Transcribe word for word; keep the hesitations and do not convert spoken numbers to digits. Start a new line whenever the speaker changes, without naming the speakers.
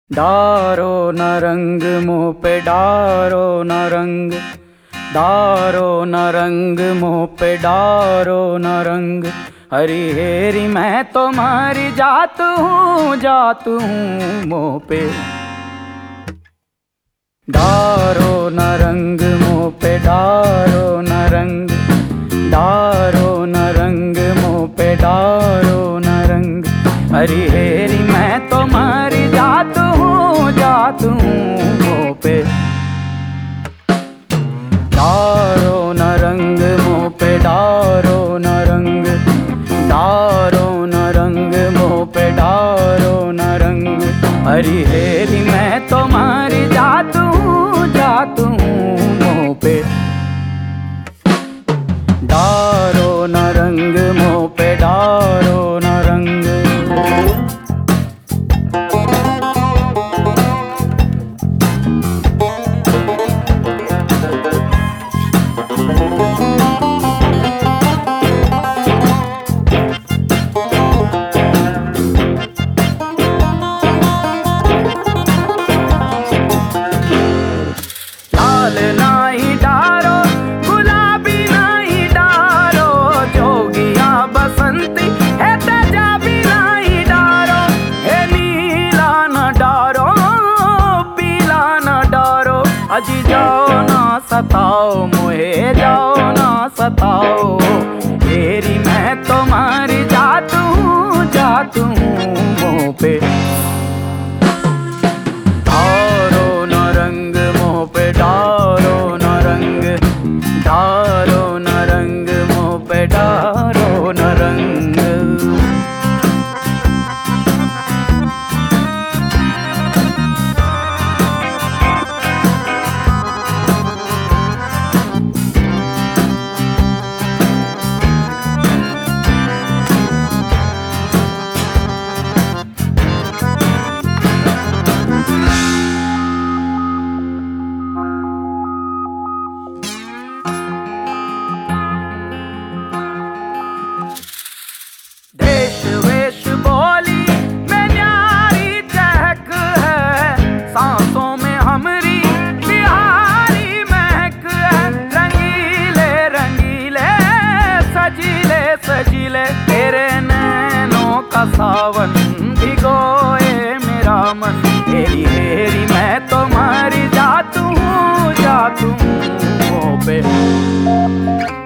डारो न रंग मुँह पे डारो न रंग, डारो न रंग मुँह पे डारो न रंग। हरी हेरी मैं तो मर जात हूँ जात हूँ मुँह पे। डारो न रंग मुँह पे डारो न रंग, डारो न रंग मुँह पे डारो न रंग। हरी हेरी मैं तो मर जात हूँ जात हूँ मुँह पे। डारो न रंग मुँह पे डारो न रंग, डारो न रंग मुँह पे डारो न रंग। हरी हेरी मैं तो मर जात हूँ जात हूँ मुँह पे। डारो न रंग मुँह पे डारो न रंग। लाल नाही डारो गुलाबी नाही डारो, जोगिया बसंती है तेजाबी नाही डारो। हे नीला न डारो पीला न डारो, अजी जाओ ना सताओ मोहे जाओ ना सताओ। हेरी मैं तो मर जात हूँ जात हूँ मुँह पे। डारो न रंग मुँह पे डारो न रंग, डारो न रंग मुँह पे डारो न रंग। देश वेश बोली में न्यारी चहक है, सांसों में हमरी बिहारी महक है। रंगीले रंगीले सजीले सजीले तेरे नैनों का सावन भिगोए मेरा मन। हेरी हेरी मैं तो मर जात हूँ जात हूँ मुँह पे।